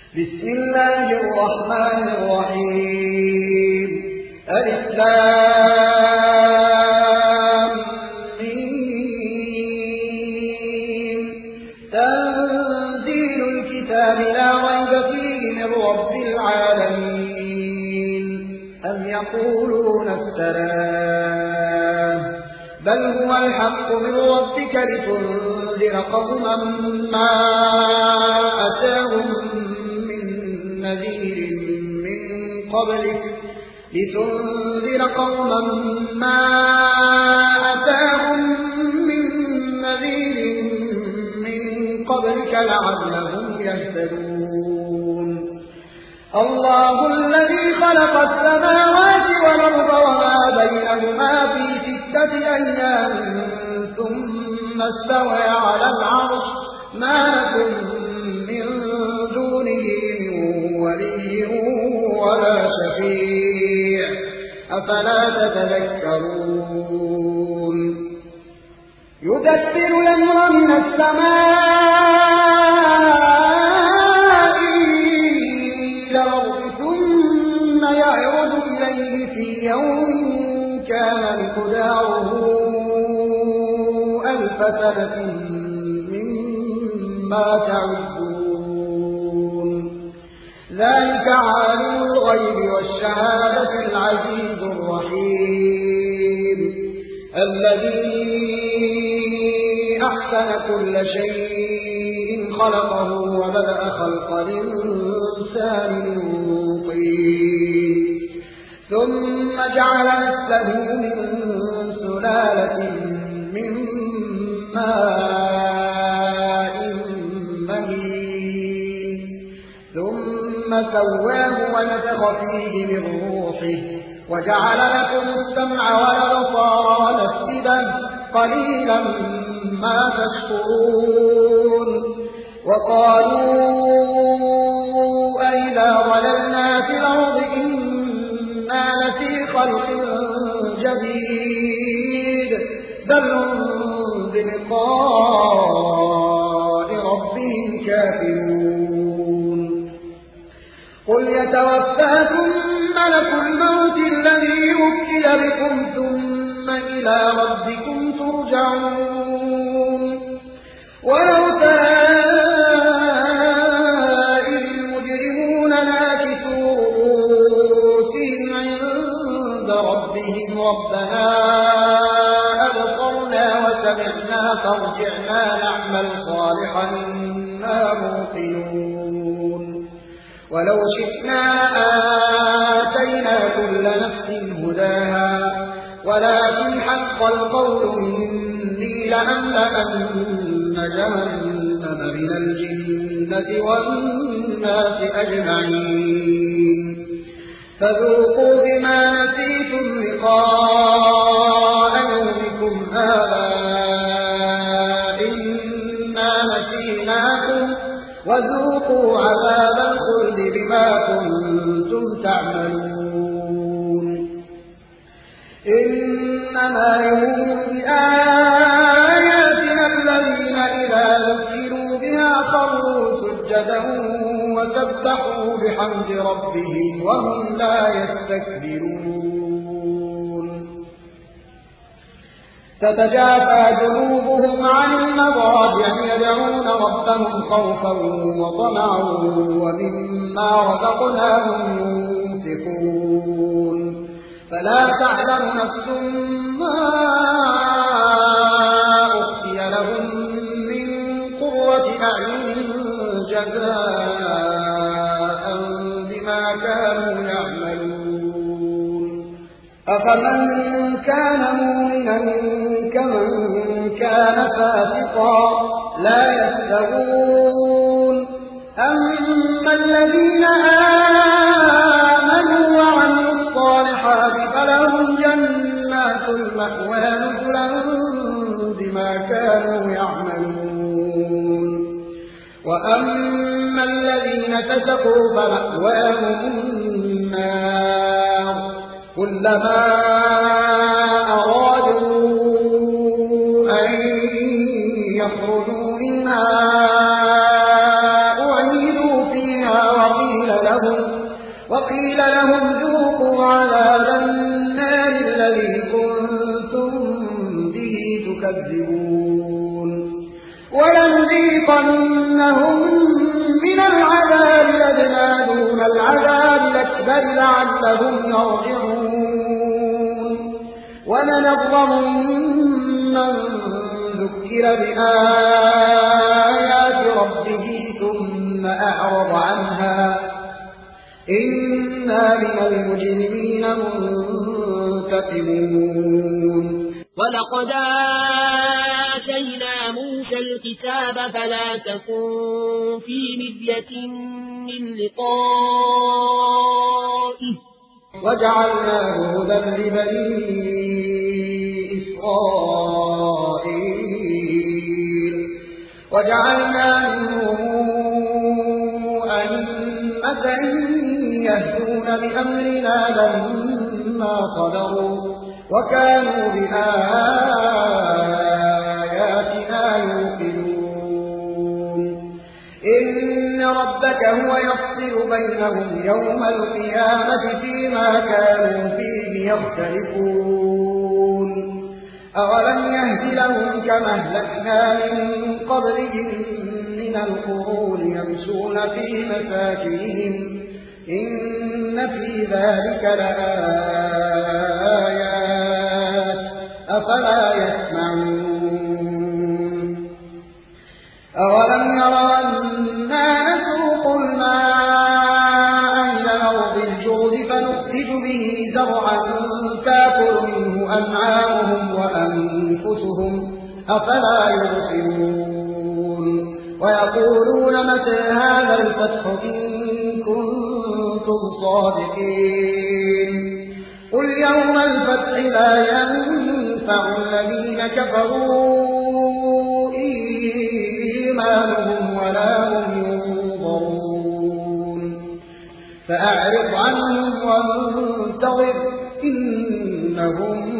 بسم الله الرحمن الرحيم. الم. تنزيل الكتاب لا ريب فيه من رب العالمين. أم يقولون افتراه بل هو الحق من ربك لتنذر قوما ما أتاهم من نذير من قبلك لعلهم يهتدون. الله الذي خلق السماوات والأرض وما بينهما في 6 أيام ثم استوى على العرش ما لكم من دونه من ولي ولا شفيع أفلا تتذكرون. يدبر الأمر من السماء إلى الأرض ثم يعرض إليه في يوم كان مقداره 1000 سنة مما تعدون. ذلك عالم الغيب والشهادة العزيز الرحيم الذي أحسن كل شيء خلقه وبدأ خلق الإنسان من طين ثم جعل نسله من سلالة من ماء مهين ثم سواه ونفخ فيه من روحه وجعل لكم السمع والأبصار والأفئدة قليلا ما تشكرون. وقالوا أئذا ضللنا في الأرض إنا لفي خلق جديد بل هم بلقاء ربهم كافرون. قل يتوفاكم ملك الموت الذي وكل بكم ثم إلى ربكم ترجعون. ولو ترى إذ المجرمون ناكثوا رؤوسهم عند ربهم ربنا أبصرنا وسمعنا فارجعنا نعمل صالحا إنا موقنون. ولو شئنا آتينا كل نفس هداها ولكن حق القول مني لأملأن جهنم من الجنة والناس أجمعين. فذوقوا بما نسيتم لقاء يومكم هذا إنا نسيناكم وذوقوا عذاب الخلد بما كنتم تعملون. إنما يؤمن بآياتنا الذين إذا ذكروا بها خروا سجدا وسبحوا بحمد ربهم وهم لا يستكبرون. تتجافى جنوبهم عن المضاجع يدعون ربهم خوفا وطمعا ومما رزقناهم ينفقون. فلا تعلم نفس ما أخفي لهم من قرة أعين جزاء بما كانوا يعملون. أفمن كان مؤمنا كمن كان فاسقا لا يستوون. أما الذين آمنوا وعملوا الصالحات فلهم جنات المأوى نزلا بما كانوا يعملون. وأما الذين فسقوا فمأواهم النار كلما أرادوا أن يخرجوا منها أعيدوا فيها وقيل لهم ذوقوا عذاب النار الذي كنتم به تكذبون ولنذيقنهم من العذاب الأدنى دون العذاب الأكبر لعلهم يرجعون ومن أظلم ممن ذكر بآيات ربه ثم أعرض عنها إنا من المجرمين منتقمون ولقد آتينا موسى الكتاب فلا تكن في مرية من لقائه وجعلناه هدى لبني إسرائيل وجعلنا منهم أئمة يهدون بأمرنا لما صبروا وكانوا بآياتنا يوقنون إن ربك هو يفصل بينهم يوم القيامة فيما كانوا فيه يختلفون أولم يهد لهم كما أهلكنا من قبلهم من القرون يمشون في مساكنهم إن في ذلك لآيات أفلا يسمعون أولم يروا أنا نسوق الماء إلى الأرض الجرز فنخرج به زرعا تأكل منه أنعامهم وأنفسهم أفلا يبصرون ويقولون متى هذا الفتح إن كنتم صادقين قل يوم الفتح لا ينفع الذين كفروا إيمانهم ولا هم ينظرون فأعرض عنهم وانتظر إنهم